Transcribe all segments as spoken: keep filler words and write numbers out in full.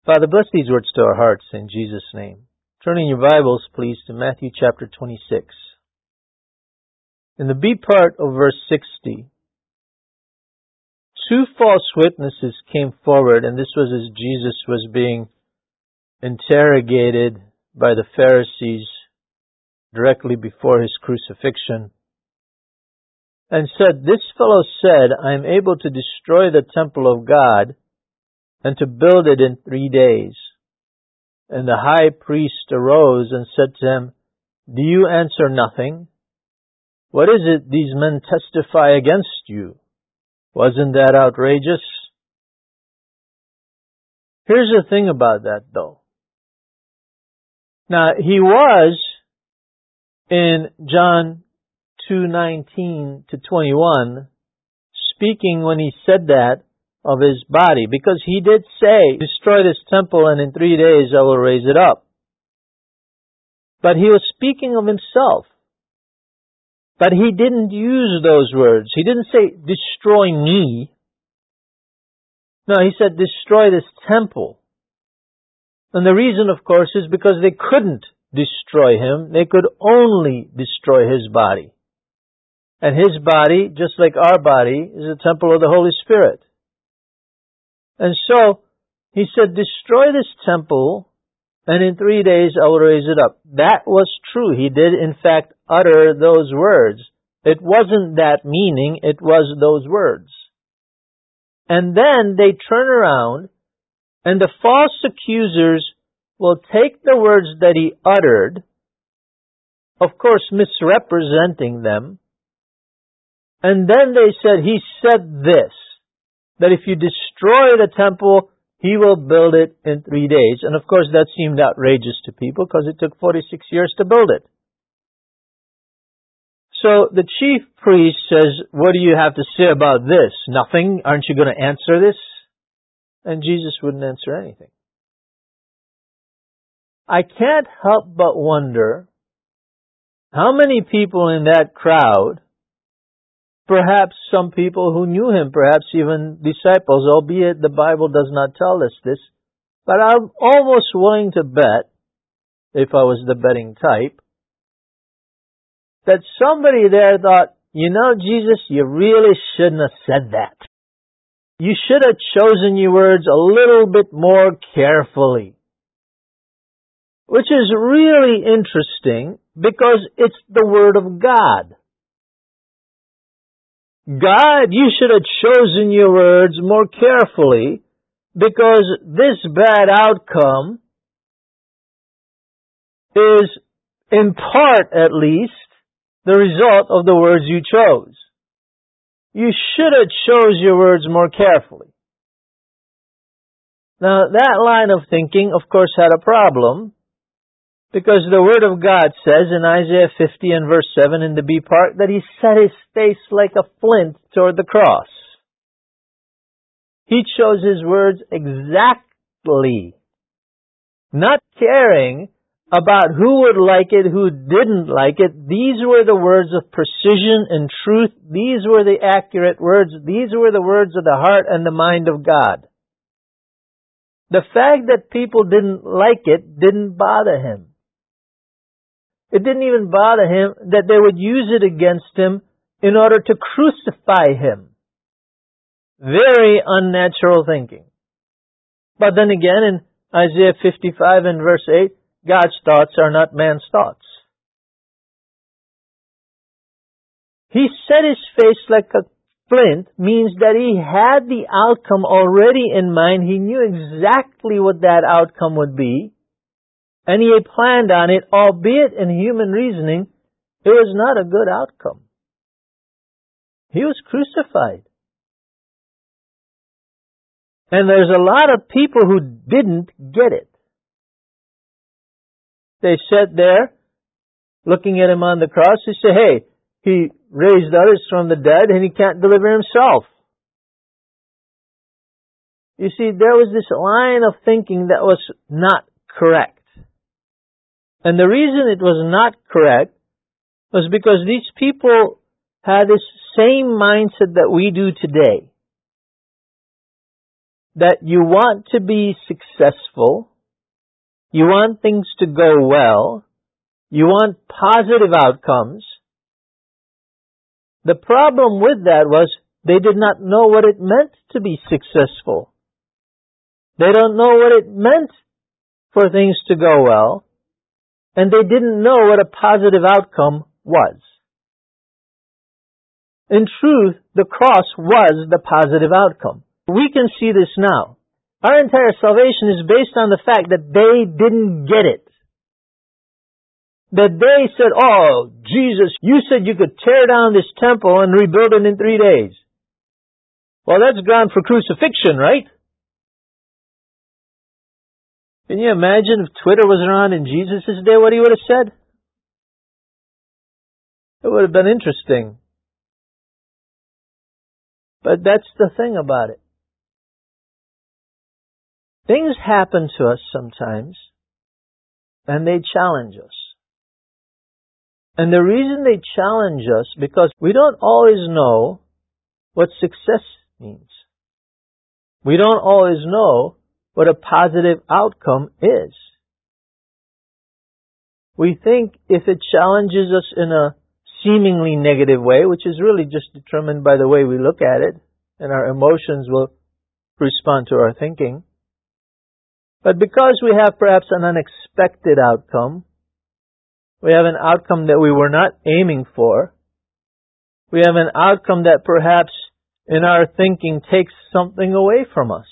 Father, bless these words to our hearts in Jesus' name. Turning your Bibles, please, to Matthew chapter twenty-six. In the B part of verse sixty, two false witnesses came forward, and this was as Jesus was being interrogated by the Pharisees directly before his crucifixion, and said, "This fellow said, I am able to destroy the temple of God and to build it in three days. And the high priest arose and said to him, Do you answer nothing? What is it these men testify against you? Wasn't that outrageous?" Here's the thing about that, though. Now, he was in John two nineteen to twenty-one speaking when he said that of his body, because he did say, "Destroy this temple and in three days I will raise it up." But he was speaking of himself. But he didn't use those words. He didn't say, "Destroy me." No, he said, "Destroy this temple." And the reason, of course, is because they couldn't destroy him. They could only destroy his body. And his body, just like our body, is a temple of the Holy Spirit. And so, he said, "Destroy this temple, and in three days I will raise it up." That was true. He did, in fact, utter those words. It wasn't that meaning, it was those words. And then they turn around, and the false accusers will take the words that he uttered, of course misrepresenting them, and then they said, "He said this, that if you destroy the temple, he will build it in three days. And of course that seemed outrageous to people because it took forty-six years to build it. So the chief priest says, "What do you have to say about this? Nothing? Aren't you going to answer this?" And Jesus wouldn't answer anything. I can't help but wonder how many people in that crowd, perhaps some people who knew him, perhaps even disciples, albeit the Bible does not tell us this, but I'm almost willing to bet, if I was the betting type, that somebody there thought, "You know, Jesus, you really shouldn't have said that. You should have chosen your words a little bit more carefully." Which is really interesting because it's the Word of God. "God, you should have chosen your words more carefully because this bad outcome is, in part at least, the result of the words you chose. You should have chose your words more carefully." Now, that line of thinking, of course, had a problem, because the Word of God says in Isaiah fifty and verse seven in the B part that he set his face like a flint toward the cross. He chose his words exactly, not caring about who would like it, who didn't like it. These were the words of precision and truth. These were the accurate words. These were the words of the heart and the mind of God. The fact that people didn't like it didn't bother him. It didn't even bother him that they would use it against him in order to crucify him. Very unnatural thinking. But then again, in Isaiah fifty-five and verse eight, God's thoughts are not man's thoughts. He set his face like a flint means that he had the outcome already in mind. He knew exactly what that outcome would be. And he had planned on it, albeit in human reasoning, it was not a good outcome. He was crucified. And there's a lot of people who didn't get it. They sat there, looking at him on the cross, they say, "Hey, he raised others from the dead and he can't deliver himself." You see, there was this line of thinking that was not correct. And the reason it was not correct was because these people had this same mindset that we do today. that you want to be successful, you want things to go well, you want positive outcomes. The problem with that was they did not know what it meant to be successful. They don't know what it meant for things to go well, and they didn't know what a positive outcome was. In truth, the cross was the positive outcome. We can see this now. Our entire salvation is based on the fact that they didn't get it. That they said, oh, Jesus, you said you could tear down this temple and rebuild it in three days. Well, that's ground for crucifixion, right? Can you imagine if Twitter was around in Jesus' day, what he would have said? It would have been interesting. But that's the thing about it. Things happen to us sometimes, and they challenge us. And the reason they challenge us, because we don't always know what success means. We don't always know what a positive outcome is. We think if it challenges us in a seemingly negative way, which is really just determined by the way we look at it, and our emotions will respond to our thinking. But because we have perhaps an unexpected outcome, we have an outcome that we were not aiming for, we have an outcome that perhaps in our thinking takes something away from us.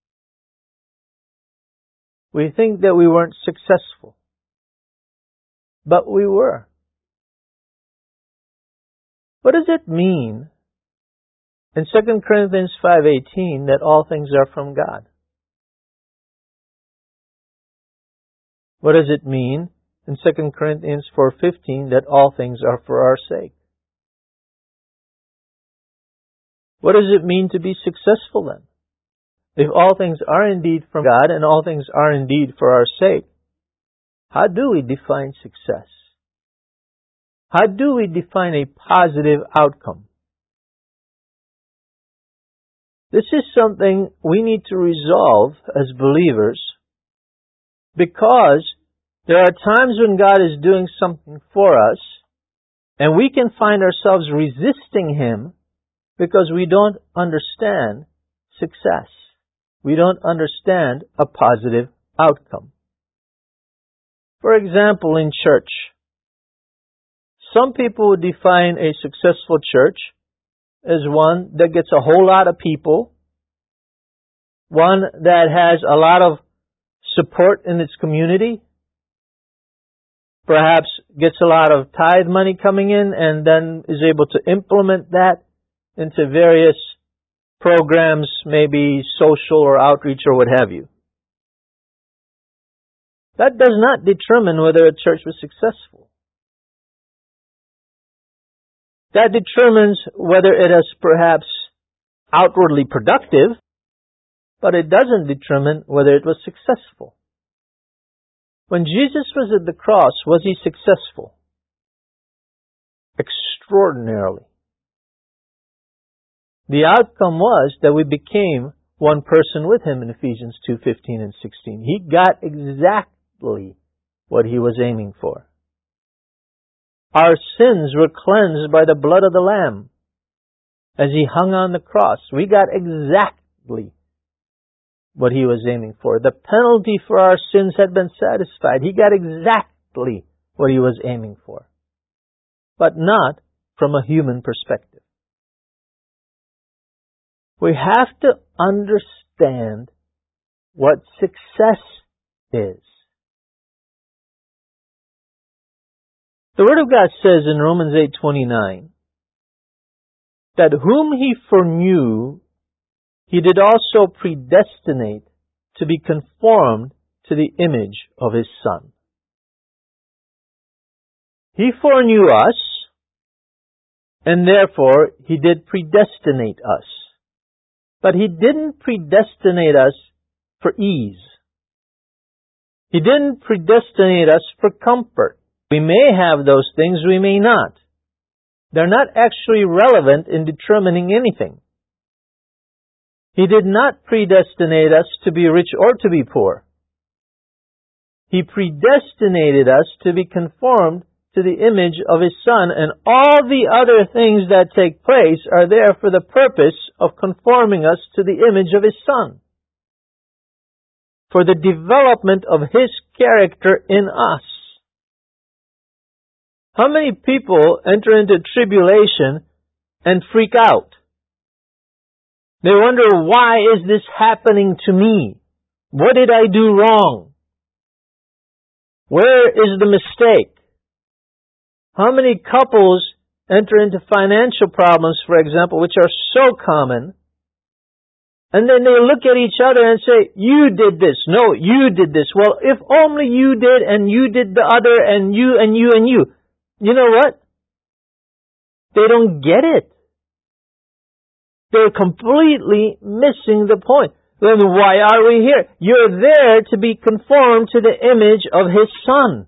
We think that we weren't successful. But we were. What does it mean in Second Corinthians five eighteen that all things are from God? What does it mean in Second Corinthians four fifteen that all things are for our sake? What does it mean to be successful then? If all things are indeed from God and all things are indeed for our sake, how do we define success? How do we define a positive outcome? This is something we need to resolve as believers, because there are times when God is doing something for us and we can find ourselves resisting Him because we don't understand success. We don't understand a positive outcome. For example, in church, some people would define a successful church as one that gets a whole lot of people, one that has a lot of support in its community, perhaps gets a lot of tithe money coming in and then is able to implement that into various programs, maybe social or outreach or what have you. That does not determine whether a church was successful. That determines whether it is perhaps outwardly productive, but it doesn't determine whether it was successful. When Jesus was at the cross, was He successful? Extraordinarily. The outcome was that we became one person with Him in Ephesians two fifteen and sixteen. He got exactly what He was aiming for. Our sins were cleansed by the blood of the Lamb as He hung on the cross. We got exactly what He was aiming for. The penalty for our sins had been satisfied. He got exactly what He was aiming for, but not from a human perspective. We have to understand what success is. The Word of God says in Romans eight twenty-nine that whom He foreknew, He did also predestinate to be conformed to the image of His Son. He foreknew us, and therefore He did predestinate us. But He didn't predestinate us for ease. He didn't predestinate us for comfort. We may have those things, we may not. They're not actually relevant in determining anything. He did not predestinate us to be rich or to be poor. He predestinated us to be conformed to the image of His Son, and all the other things that take place are there for the purpose of conforming us to the image of His Son, for the development of His character in us. How many people enter into tribulation and freak out? They wonder, why is this happening to me? What did I do wrong? Where is the mistake? How many couples enter into financial problems, for example, which are so common, and then they look at each other and say, you did this, no, you did this. Well, if only you did, and you did the other, and you, and you, and you. You know what? They don't get it. They're completely missing the point. Then why are we here? You're there to be conformed to the image of His Son.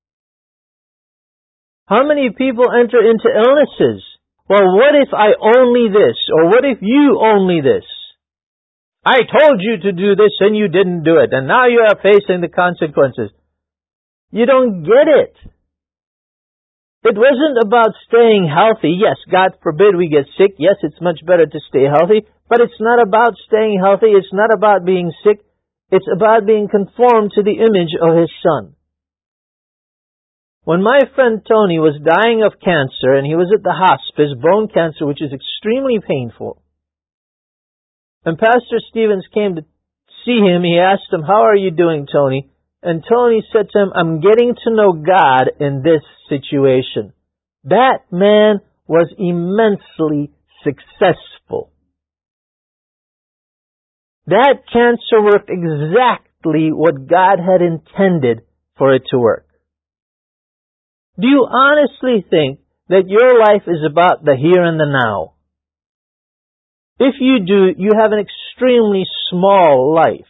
How many people enter into illnesses? Well, what if I only this? Or what if you only this? I told you to do this and you didn't do it, and now you are facing the consequences. You don't get it. It wasn't about staying healthy. Yes, God forbid we get sick. Yes, it's much better to stay healthy. But it's not about staying healthy. It's not about being sick. It's about being conformed to the image of His Son. When my friend Tony was dying of cancer and he was at the hospice, bone cancer, which is extremely painful, and Pastor Stevens came to see him, he asked him, how are you doing, Tony? And Tony said to him, I'm getting to know God in this situation. That man was immensely successful. That cancer worked exactly what God had intended for it to work. Do you honestly think that your life is about the here and the now? If you do, you have an extremely small life.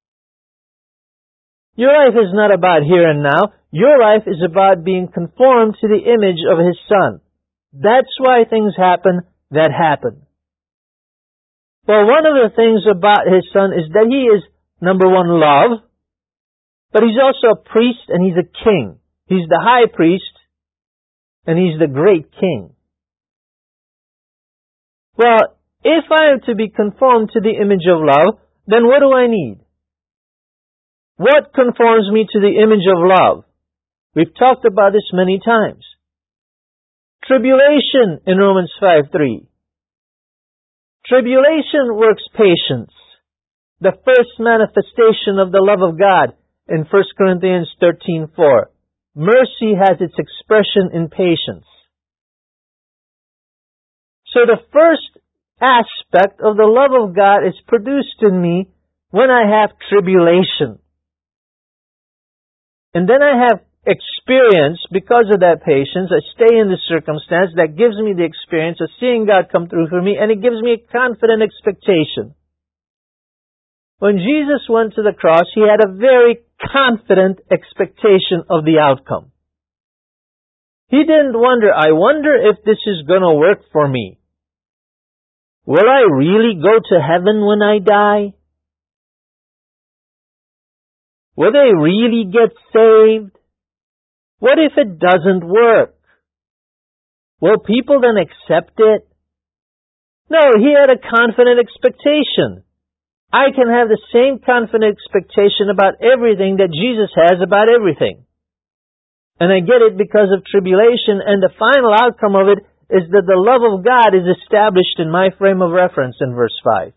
Your life is not about here and now. Your life is about being conformed to the image of His Son. That's why things happen that happen. Well, one of the things about His Son is that He is, number one, love, but He's also a priest and He's a king. He's the high priest and He's the great king. Well, if I am to be conformed to the image of love, then what do I need? What conforms me to the image of love? We've talked about this many times. Tribulation in Romans five three. Tribulation works patience, the first manifestation of the love of God in First Corinthians thirteen four. Mercy has its expression in patience. So the first aspect of the love of God is produced in me when I have tribulation. And then I have experience because of that patience. I stay in the circumstance that gives me the experience of seeing God come through for me, and it gives me a confident expectation. When Jesus went to the cross, He had a very confident expectation of the outcome. He didn't wonder, I wonder if this is going to work for me. Will I really go to heaven when I die? Will they really get saved? What if it doesn't work? Will people then accept it? No, he had a confident expectation. I can have the same confident expectation about everything that Jesus has about everything. And I get it because of tribulation, and the final outcome of it is that the love of God is established in my frame of reference in verse five.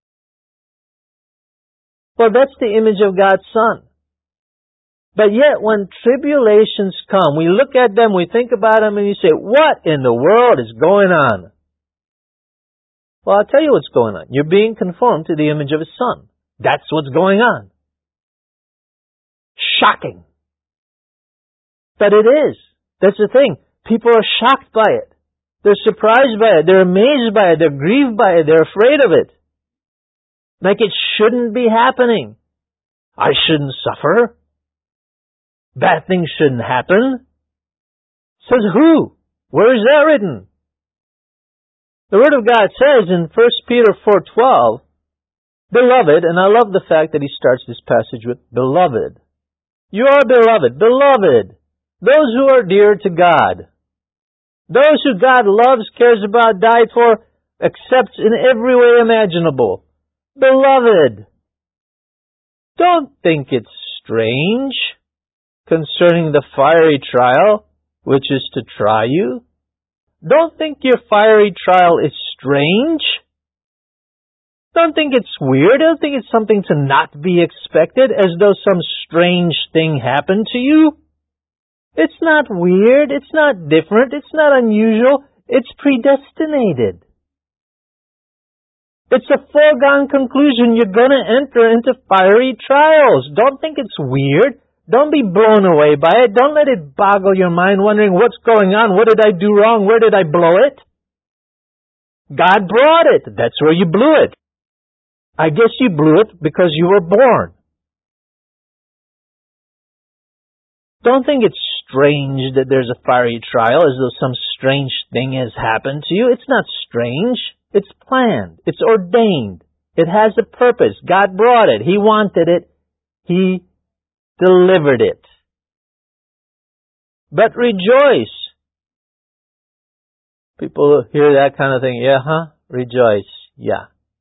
Well, that's the image of God's Son. But yet, when tribulations come, we look at them, we think about them, and you say, what in the world is going on? Well, I'll tell you what's going on. You're being conformed to the image of His Son. That's what's going on. Shocking. But it is. That's the thing. People are shocked by it. They're surprised by it. They're amazed by it. They're grieved by it. They're afraid of it. Like it shouldn't be happening. I shouldn't suffer. Bad things shouldn't happen. Says who? Where is that written? The Word of God says in First Peter four twelve, Beloved, and I love the fact that he starts this passage with beloved. You are beloved, beloved, those who are dear to God, those who God loves, cares about, died for, accepts in every way imaginable. Beloved, don't think it's strange concerning the fiery trial, which is to try you. Don't think your fiery trial is strange. Don't think it's weird. Don't think it's something to not be expected, as though some strange thing happened to you. It's not weird. It's not different. It's not unusual. It's predestinated. It's a foregone conclusion. You're going to enter into fiery trials. Don't think it's weird. Don't be blown away by it. Don't let it boggle your mind wondering what's going on. What did I do wrong? Where did I blow it? God brought it. That's where you blew it. I guess you blew it because you were born. Don't think it's strange that there's a fiery trial as though some strange thing has happened to you. It's not strange. It's planned. It's ordained. It has a purpose. God brought it. He wanted it. He delivered it. But rejoice. People hear that kind of thing. Yeah, huh? Rejoice. Yeah.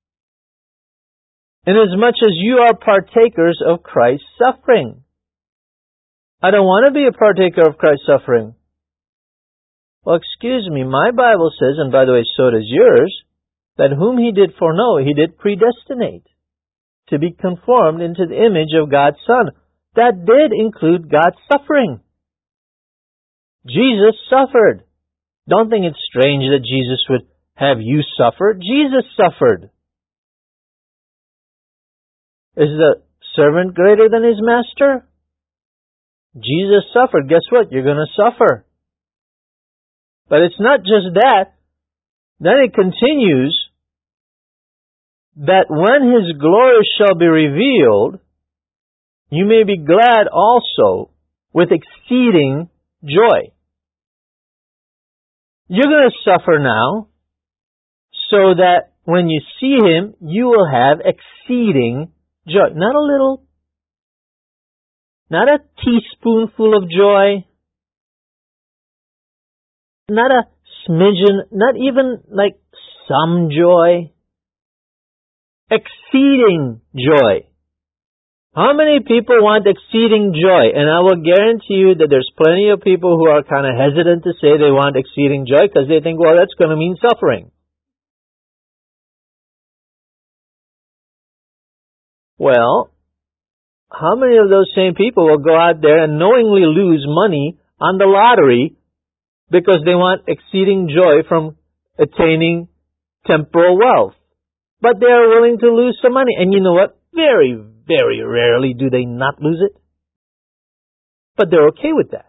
Inasmuch as you are partakers of Christ's suffering. I don't want to be a partaker of Christ's suffering. Well, excuse me, my Bible says, and by the way, so does yours, that whom He did foreknow, He did predestinate to be conformed into the image of God's Son. That did include God's suffering. Jesus suffered. Don't think it's strange that Jesus would have you suffer. Jesus suffered. Is the servant greater than his master? Jesus suffered. Guess what? You're going to suffer. But it's not just that. Then it continues that when His glory shall be revealed, you may be glad also with exceeding joy. You're going to suffer now so that when you see Him, you will have exceeding joy. Not a little, not a teaspoonful of joy, not a smidgen, not even like some joy. Exceeding joy. How many people want exceeding joy? And I will guarantee you that there's plenty of people who are kind of hesitant to say they want exceeding joy because they think, well, that's going to mean suffering. Well, how many of those same people will go out there and knowingly lose money on the lottery because they want exceeding joy from attaining temporal wealth? But they are willing to lose some money. And you know what? Very, very rarely do they not lose it. But they're okay with that.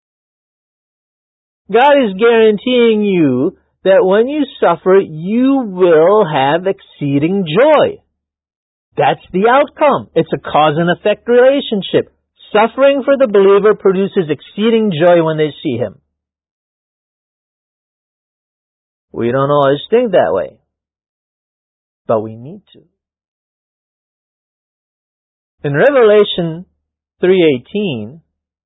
God is guaranteeing you that when you suffer, you will have exceeding joy. That's the outcome. It's a cause and effect relationship. Suffering for the believer produces exceeding joy when they see Him. We don't always think that way, but we need to. In Revelation three eighteen,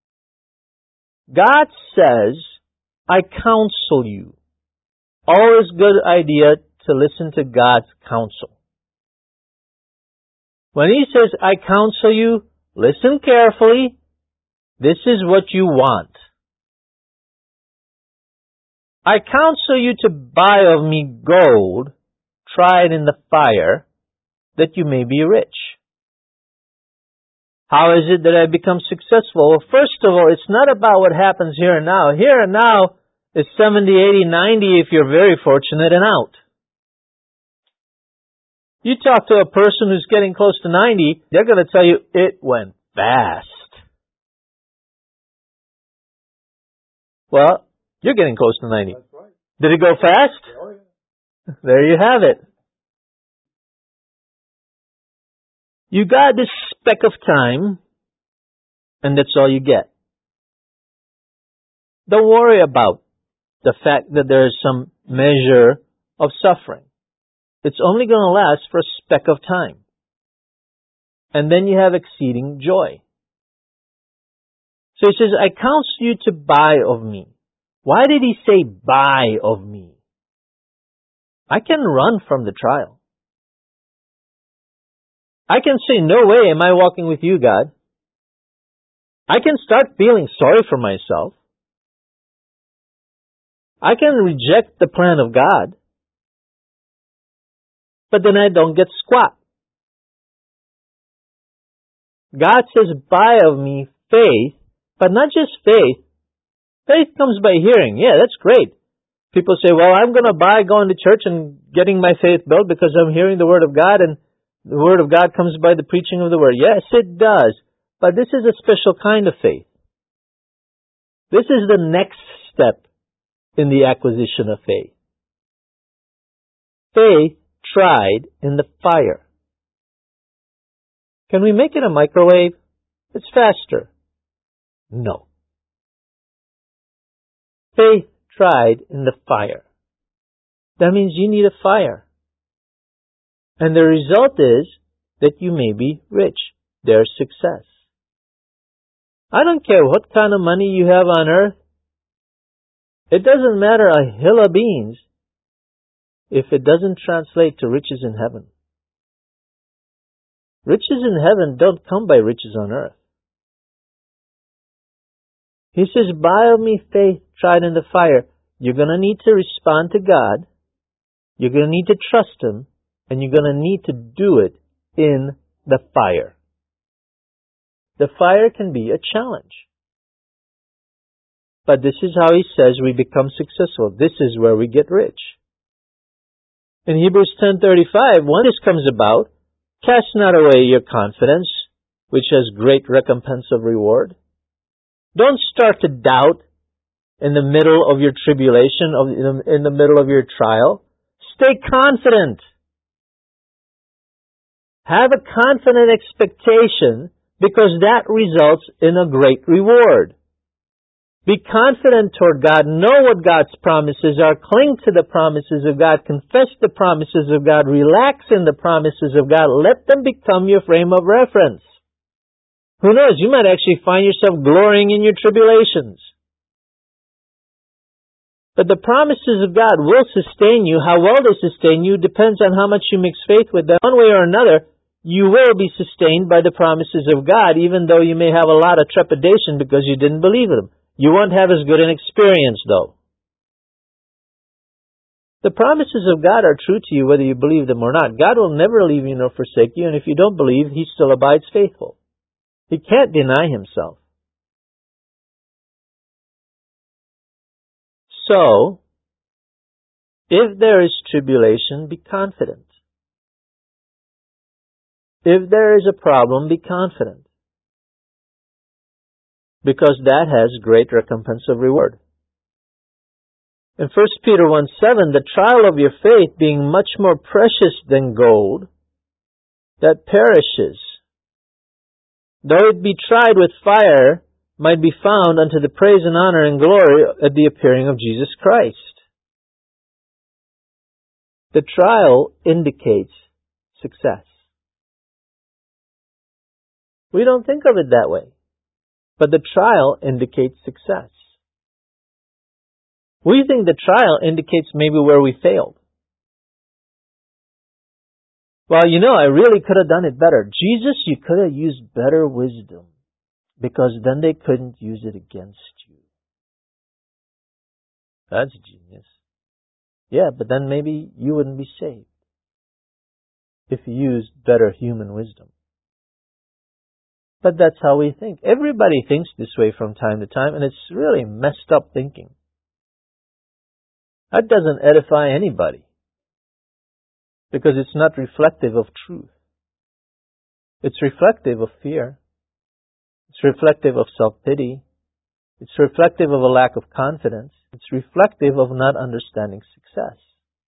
God says, I counsel you. Always good idea to listen to God's counsel. When He says, I counsel you, listen carefully. This is what you want. I counsel you to buy of me gold, tried in the fire, that you may be rich. How is it that I become successful? Well, first of all, it's not about what happens here and now. Here and now is seventy, eighty, ninety if you're very fortunate and out. You talk to a person who's getting close to ninety, they're going to tell you it went fast. Well, you're getting close to ninety. That's right. Did it go fast? Oh, yeah. There you have it. You got this speck of time, and that's all you get. Don't worry about the fact that there is some measure of suffering. It's only going to last for a speck of time. And then you have exceeding joy. So he says, I counsel you to buy of me. Why did he say buy of me? I can run from the trial. I can say, no way am I walking with you, God. I can start feeling sorry for myself. I can reject the plan of God. But then I don't get squat. God says, buy of me faith, but not just faith. Faith comes by hearing. Yeah, that's great. People say, well, I'm going to buy going to church and getting my faith built because I'm hearing the Word of God, and the Word of God comes by the preaching of the Word. Yes, it does. But this is a special kind of faith. This is the next step in the acquisition of faith. Faith tried in the fire. Can we make it a microwave? It's faster. No. Faith tried in the fire. That means you need a fire. And the result is that you may be rich. There's success. I don't care what kind of money you have on earth. It doesn't matter a hill of beans if it doesn't translate to riches in heaven. Riches in heaven don't come by riches on earth. He says, buy of me faith tried in the fire. You're going to need to respond to God. You're going to need to trust Him. And you're going to need to do it in the fire. The fire can be a challenge. But this is how he says we become successful. This is where we get rich. In Hebrews ten thirty-five, when this comes about, cast not away your confidence, which has great recompense of reward. Don't start to doubt in the middle of your tribulation, in the middle of your trial. Stay confident. Have a confident expectation because that results in a great reward. Be confident toward God. Know what God's promises are. Cling to the promises of God. Confess the promises of God. Relax in the promises of God. Let them become your frame of reference. Who knows? You might actually find yourself glorying in your tribulations. But the promises of God will sustain you. How well they sustain you depends on how much you mix faith with them. One way or another, you will be sustained by the promises of God, even though you may have a lot of trepidation because you didn't believe them. You won't have as good an experience, though. The promises of God are true to you whether you believe them or not. God will never leave you nor forsake you, and if you don't believe, He still abides faithful. He can't deny Himself. So, if there is tribulation, be confident. If there is a problem, be confident. Because that has great recompense of reward. In First Peter one seven, the trial of your faith being much more precious than gold, that perishes, though it be tried with fire, might be found unto the praise and honor and glory at the appearing of Jesus Christ. The trial indicates success. We don't think of it that way. But the trial indicates success. We think the trial indicates maybe where we failed. Well, you know, I really could have done it better. Jesus, you could have used better wisdom because then they couldn't use it against you. That's genius. Yeah, but then maybe you wouldn't be saved if you used better human wisdom. But that's how we think. Everybody thinks this way from time to time, and it's really messed up thinking. That doesn't edify anybody because it's not reflective of truth. It's reflective of fear. It's reflective of self-pity. It's reflective of a lack of confidence. It's reflective of not understanding success.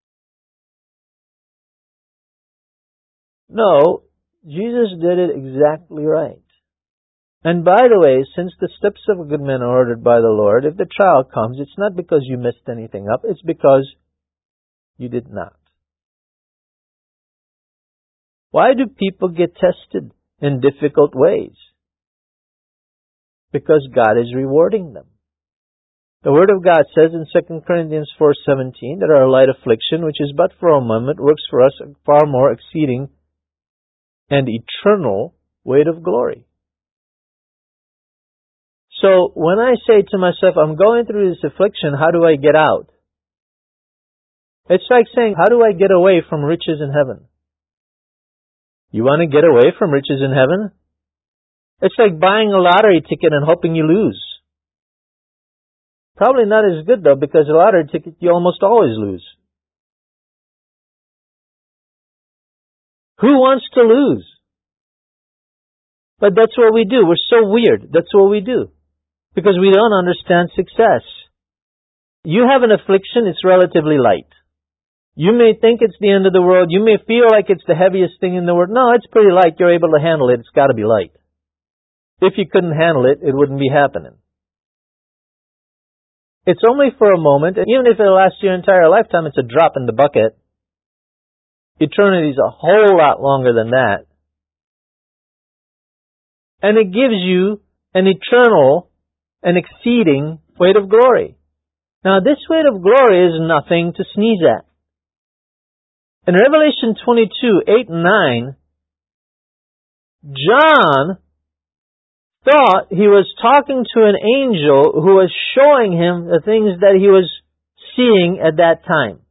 No, Jesus did it exactly right. And by the way, since the steps of a good man are ordered by the Lord, if the trial comes, it's not because you messed anything up, it's because you did not. Why do people get tested? in difficult ways, because God is rewarding them. The Word of God says in Second Corinthians four seventeen that our light affliction, which is but for a moment, works for us a far more exceeding and eternal weight of glory. So when I say to myself, I'm going through this affliction, how do I get out? It's like saying, how do I get away from riches in heaven? You want to get away from riches in heaven? It's like buying a lottery ticket and hoping you lose. Probably not as good though, because a lottery ticket you almost always lose. Who wants to lose? But that's what we do. We're so weird. That's what we do. Because we don't understand success. You have an affliction, it's relatively light. You may think it's the end of the world. You may feel like it's the heaviest thing in the world. No, it's pretty light. You're able to handle it. It's got to be light. If you couldn't handle it, it wouldn't be happening. It's only for a moment, and even if it lasts your entire lifetime, it's a drop in the bucket. Eternity is a whole lot longer than that. And it gives you an eternal and exceeding weight of glory. Now, this weight of glory is nothing to sneeze at. In Revelation twenty-two, eight and nine, John thought he was talking to an angel who was showing him the things that he was seeing at that time.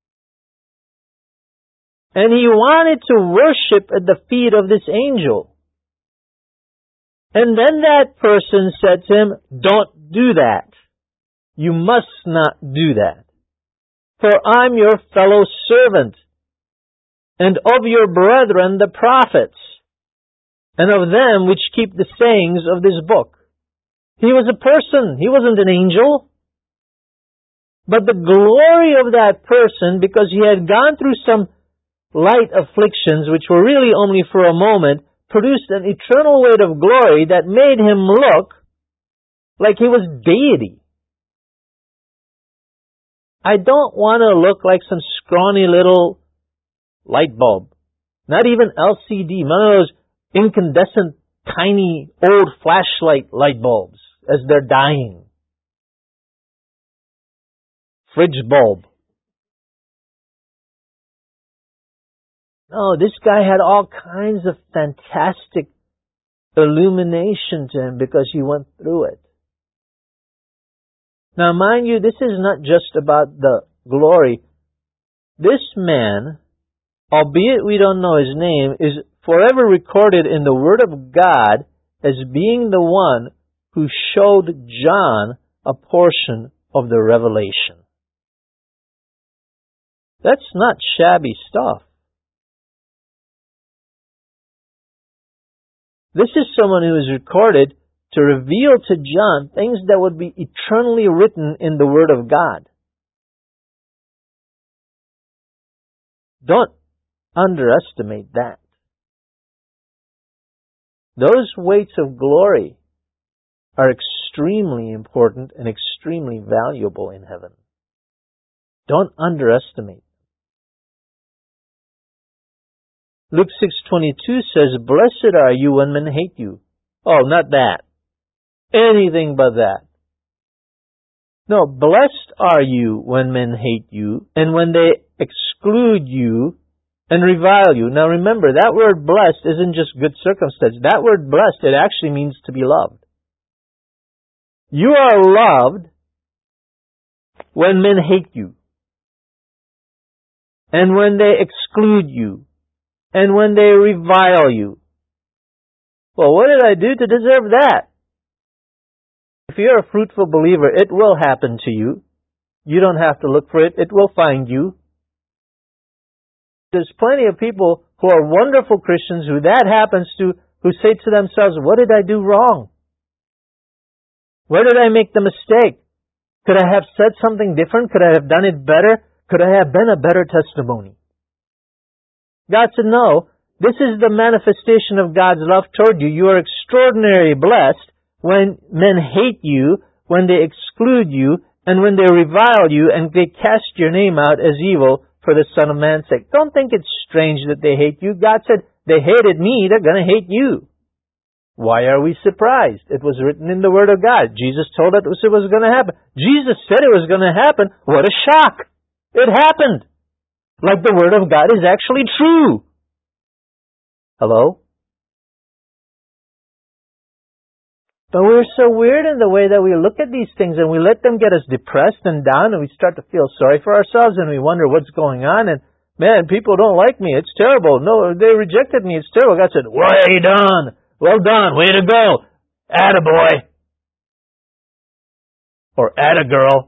And he wanted to worship at the feet of this angel. And then that person said to him, don't do that. You must not do that. For I'm your fellow servant, and of your brethren the prophets, and of them which keep the sayings of this book. He was a person. He wasn't an angel. But the glory of that person, because he had gone through some light afflictions, which were really only for a moment, produced an eternal weight of glory that made him look like he was deity. I don't want to look like some scrawny little light bulb. Not even L C D. None of those incandescent, tiny, old flashlight light bulbs as they're dying. Fridge bulb. No, this guy had all kinds of fantastic illumination to him because he went through it. Now, mind you, this is not just about the glory. This man, albeit we don't know his name, is forever recorded in the Word of God as being the one who showed John a portion of the revelation. That's not shabby stuff. This is someone who is recorded to reveal to John things that would be eternally written in the Word of God. Don't underestimate that. Those weights of glory are extremely important and extremely valuable in heaven. Don't underestimate. Luke six twenty-two says, blessed are you when men hate you. Oh, not that. Anything but that. No, blessed are you when men hate you and when they exclude you and revile you. Now remember, that word blessed isn't just good circumstance. That word blessed, it actually means to be loved. You are loved when men hate you, and when they exclude you, and when they revile you. Well, what did I do to deserve that? If you're a fruitful believer, it will happen to you. You don't have to look for it. It will find you. There's plenty of people who are wonderful Christians who that happens to, who say to themselves, what did I do wrong? Where did I make the mistake? Could I have said something different? Could I have done it better? Could I have been a better testimony? God said, no, this is the manifestation of God's love toward you. You are extraordinarily blessed when men hate you, when they exclude you, and when they revile you, and they cast your name out as evil for the Son of Man's sake. Don't think it's strange that they hate you. God said, they hated me, they're going to hate you. Why are we surprised? It was written in the Word of God. Jesus told us it was going to happen. Jesus said it was going to happen. What a shock! It happened. Like the Word of God is actually true. Hello? But we're so weird in the way that we look at these things and we let them get us depressed and down, and we start to feel sorry for ourselves and we wonder what's going on, and man, people don't like me. It's terrible. No, they rejected me. It's terrible. God said, well done. Well done. Way to go. Attaboy. Or attagirl.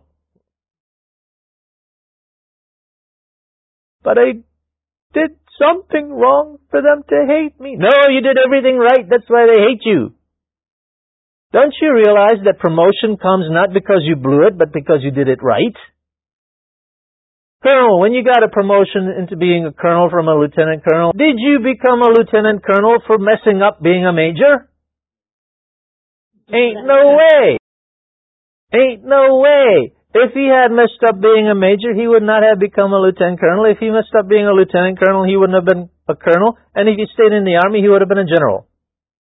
But I did something wrong for them to hate me. No, you did everything right. That's why they hate you. Don't you realize that promotion comes not because you blew it, but because you did it right? Colonel, when you got a promotion into being a colonel from a lieutenant colonel, did you become a lieutenant colonel for messing up being a major? Ain't no way. Ain't no way. If he had messed up being a major, he would not have become a lieutenant colonel. If he messed up being a lieutenant colonel, he wouldn't have been a colonel. And if he stayed in the army, he would have been a general.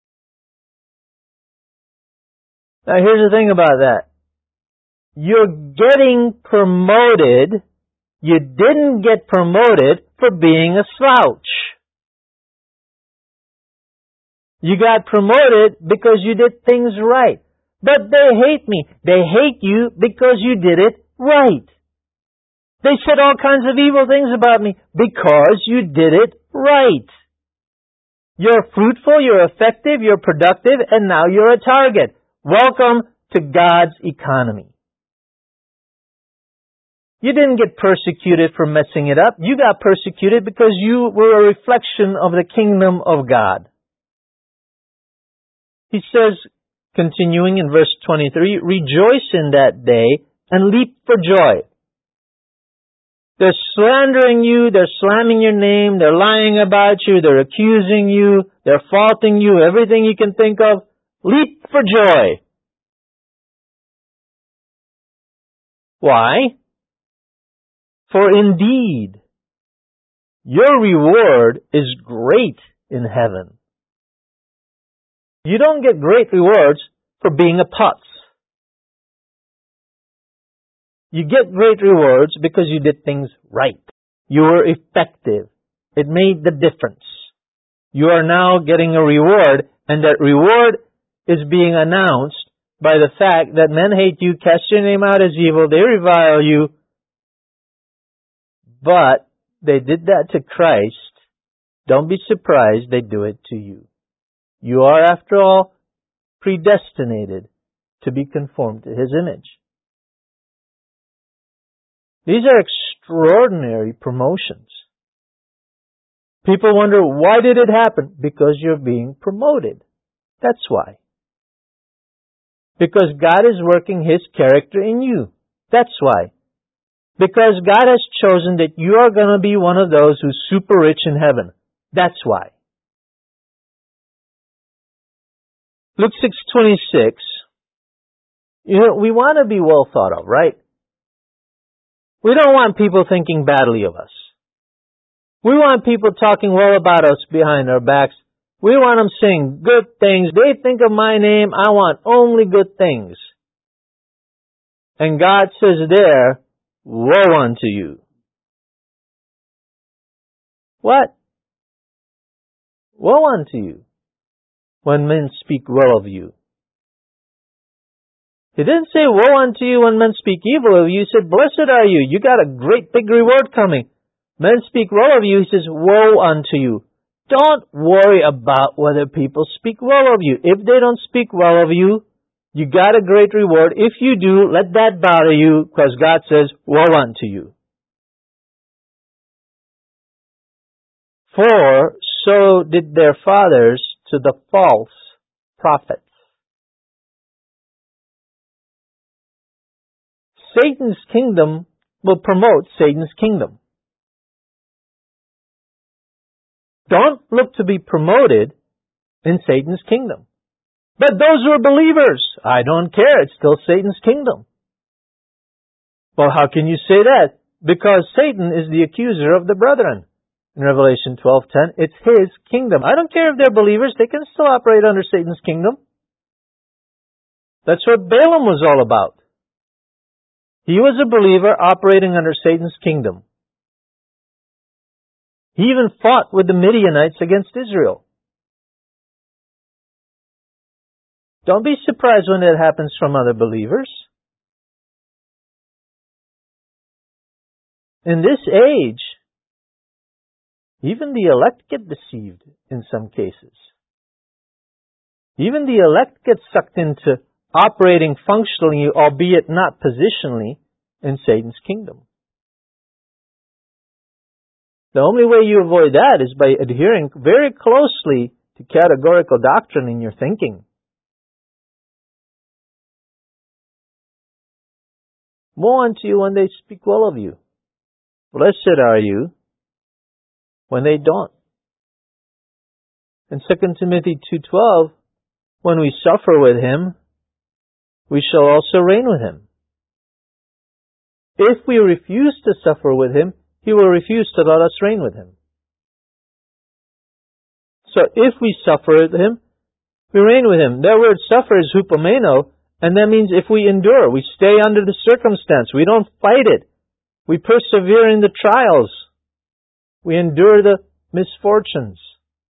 Now here's the thing about that. You're getting promoted. You didn't get promoted for being a slouch. You got promoted because you did things right. But they hate me. They hate you because you did it right. They said all kinds of evil things about me because you did it right. You're fruitful, you're effective, you're productive, and now you're a target. Welcome to God's economy. You didn't get persecuted for messing it up. You got persecuted because you were a reflection of the kingdom of God. He says, continuing in verse twenty-three, rejoice in that day and leap for joy. They're slandering you, they're slamming your name, they're lying about you, they're accusing you, they're faulting you, everything you can think of. Leap for joy. Why? For indeed, your reward is great in heaven. You don't get great rewards for being a putz. You get great rewards because you did things right. You were effective. It made the difference. You are now getting a reward, and that reward is being announced by the fact that men hate you, cast your name out as evil, they revile you, but they did that to Christ. Don't be surprised they do it to you. You are, after all, predestinated to be conformed to His image. These are extraordinary promotions. People wonder, why did it happen? Because you're being promoted. That's why. Because God is working His character in you. That's why. Because God has chosen that you are going to be one of those who's super rich in heaven. That's why. Luke six twenty-six. You know, we want to be well thought of, right? We don't want people thinking badly of us. We want people talking well about us behind our backs. We want them saying good things. They think of my name. I want only good things. And God says there, woe unto you. What? Woe unto you when men speak well of you. He didn't say woe unto you when men speak evil of you. He said, blessed are you. You got a great big reward coming. Men speak well of you. He says, woe unto you. Don't worry about whether people speak well of you. If they don't speak well of you, you got a great reward. If you do, let that bother you, because God says, woe unto you. For so did their fathers to the false prophets. Satan's kingdom will promote Satan's kingdom. Don't look to be promoted in Satan's kingdom. But those who are believers, I don't care, it's still Satan's kingdom. Well, how can you say that? Because Satan is the accuser of the brethren. in Revelation twelve ten. It's His kingdom. I don't care if they're believers, they can still operate under Satan's kingdom. That's what Balaam was all about. He was a believer operating under Satan's kingdom. He even fought with the Midianites against Israel. Don't be surprised when it happens from other believers. In this age, even the elect get deceived in some cases. Even the elect get sucked into operating functionally, albeit not positionally, in Satan's kingdom. The only way you avoid that is by adhering very closely to categorical doctrine in your thinking. Woe unto you when they speak well of you. Blessed are you when they don't. In Second Timothy two twelve, when we suffer with Him, we shall also reign with Him. If we refuse to suffer with Him, He will refuse to let us reign with Him. So if we suffer with Him, we reign with Him. That word suffer is hupomeno, and that means if we endure, we stay under the circumstance, we don't fight it. We persevere in the trials. We endure the misfortunes.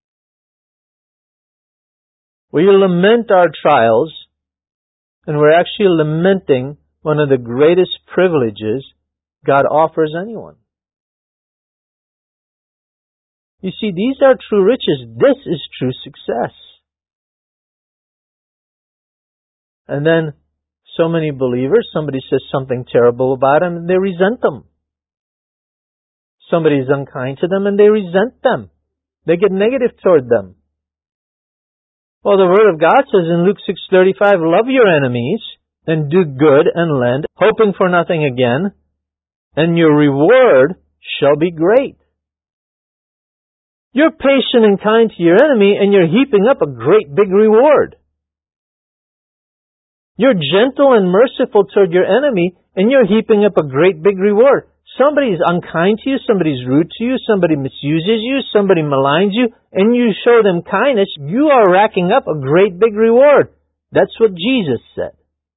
We lament our trials, and we're actually lamenting one of the greatest privileges God offers anyone. You see, these are true riches. This is true success. And then, so many believers, somebody says something terrible about them, and they resent them. Somebody is unkind to them, and they resent them. They get negative toward them. Well, the Word of God says in Luke six thirty-five, love your enemies, and do good and lend, hoping for nothing again, and your reward shall be great. You're patient and kind to your enemy, and you're heaping up a great big reward. You're gentle and merciful toward your enemy, and you're heaping up a great big reward. Somebody's unkind to you, somebody's rude to you, somebody misuses you, somebody maligns you, and you show them kindness, you are racking up a great big reward. That's what Jesus said.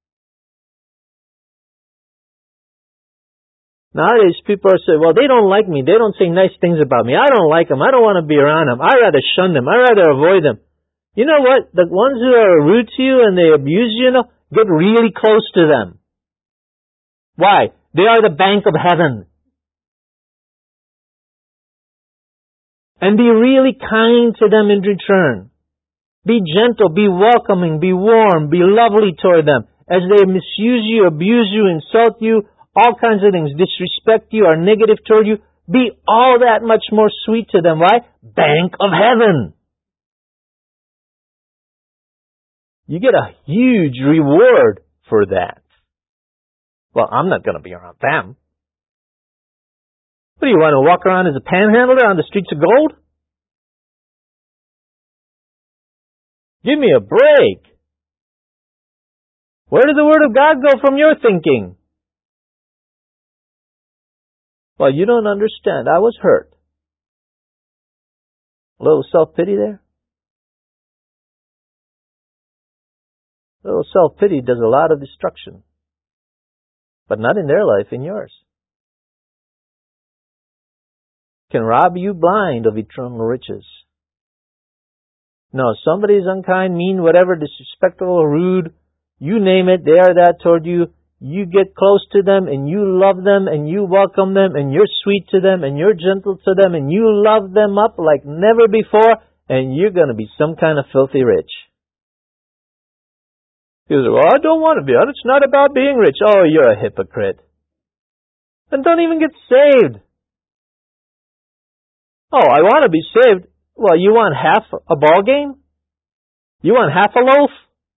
Nowadays, people are saying, well, they don't like me. They don't say nice things about me. I don't like them. I don't want to be around them. I'd rather shun them. I'd rather avoid them. You know what? The ones who are rude to you and they abuse you, you know, get really close to them. Why? They are the bank of heaven. And be really kind to them in return. Be gentle, be welcoming, be warm, be lovely toward them. As they misuse you, abuse you, insult you, all kinds of things, disrespect you, are negative toward you, be all that much more sweet to them. Why? Bank of heaven. You get a huge reward for that. Well, I'm not going to be around them. What do you want to walk around as a panhandler on the streets of gold? Give me a break. Where did the Word of God go from your thinking? Well, you don't understand. I was hurt. A little self-pity there. A little self-pity does a lot of destruction. But not in their life, in yours. Can rob you blind of eternal riches. No, somebody is unkind, mean, whatever, disrespectful, rude, you name it, they are that toward you. You get close to them, and you love them, and you welcome them, and you're sweet to them, and you're gentle to them, and you love them up like never before, and you're going to be some kind of filthy rich. People say, well, I don't want to be. It's not about being rich. Oh, you're a hypocrite. And don't even get saved. Oh, I want to be saved. Well, you want half a ball game? You want half a loaf?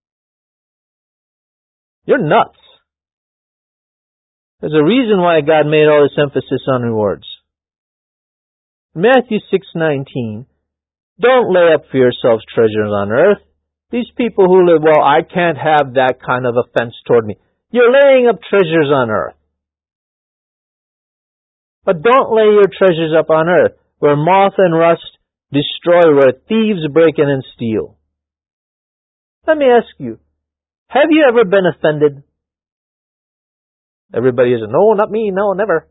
You're nuts. There's a reason why God made all this emphasis on rewards. Matthew six nineteen. Don't lay up for yourselves treasures on earth. These people who live, well, I can't have that kind of offense toward me. You're laying up treasures on earth. But don't lay your treasures up on earth, where moth and rust destroy, where thieves break in and steal. Let me ask you, have you ever been offended? Everybody is, no, not me, no, never.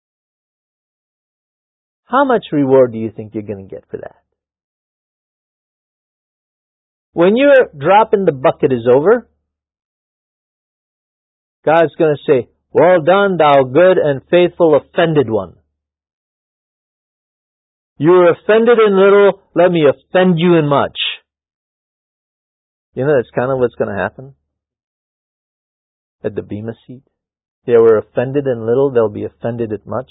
How much reward do you think you're going to get for that? When your drop in the bucket is over, God's going to say, well done, thou good and faithful offended one. You were offended in little, let me offend you in much. You know, that's kind of what's going to happen at the Bema seat. They were offended in little, they'll be offended at much.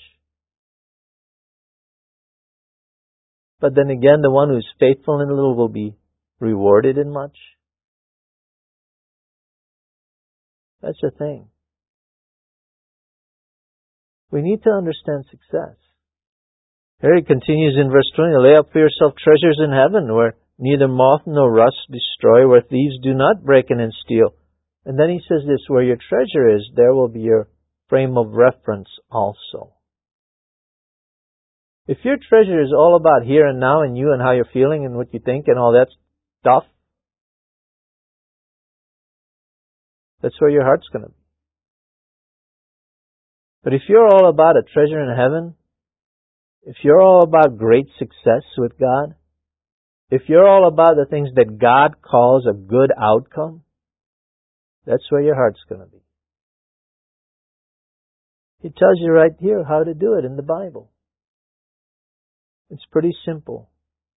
But then again, the one who's faithful in little will be rewarded in much. That's the thing. We need to understand success. Here he continues in verse twenty, lay up for yourself treasures in heaven, where neither moth nor rust destroy, where thieves do not break in and steal. And then he says this, where your treasure is, there will be your frame of reference also. If your treasure is all about here and now and you and how you're feeling and what you think and all that stuff, that's where your heart's going to be. But if you're all about a treasure in heaven, if you're all about great success with God, if you're all about the things that God calls a good outcome, that's where your heart's going to be. He tells you right here how to do it in the Bible. It's pretty simple.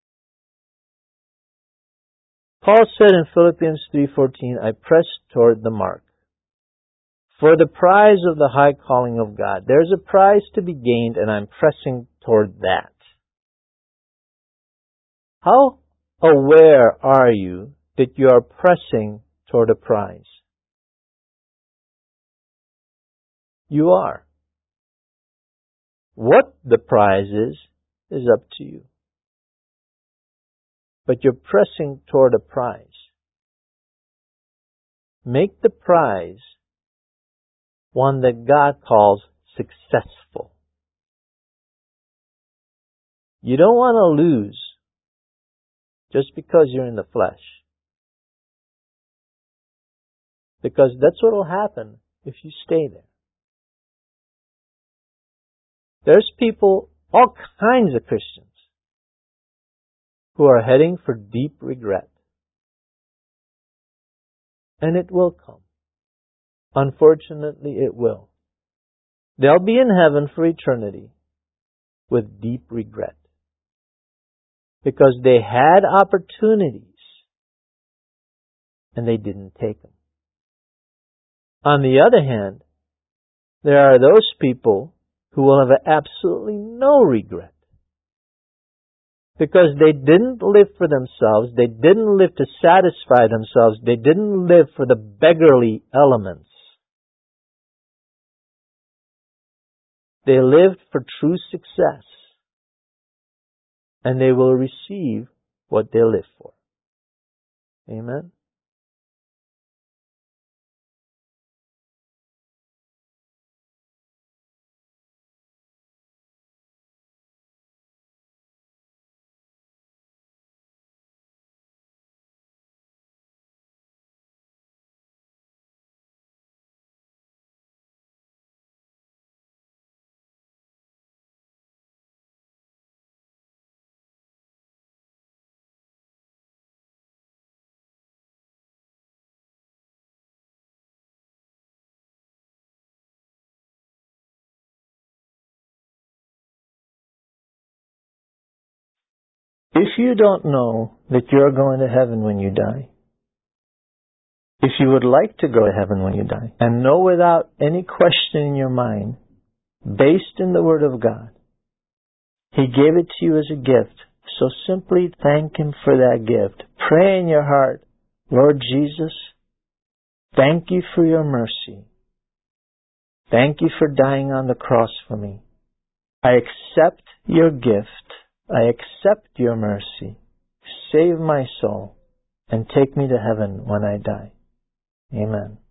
Paul said in Philippians three fourteen, I press toward the mark for the prize of the high calling of God. There's a prize to be gained, and I'm pressing toward that. How aware are you that you are pressing toward a prize? You are. What the prize is, is up to you. But you're pressing toward a prize. Make the prize one that God calls successful. You don't want to lose just because you're in the flesh. Because that's what will happen if you stay there. There's people, all kinds of Christians, who are heading for deep regret. And it will come. Unfortunately, it will. They'll be in heaven for eternity with deep regret. Because they had opportunities and they didn't take them. On the other hand, there are those people who will have absolutely no regret. Because they didn't live for themselves, they didn't live to satisfy themselves, they didn't live for the beggarly elements. They lived for true success, and they will receive what they live for. Amen? If you don't know that you're going to heaven when you die, if you would like to go to heaven when you die, and know without any question in your mind, based in the Word of God, He gave it to you as a gift, so simply thank Him for that gift. Pray in your heart, Lord Jesus, thank you for your mercy. Thank you for dying on the cross for me. I accept your gift. I accept your mercy. Save my soul and take me to heaven when I die. Amen.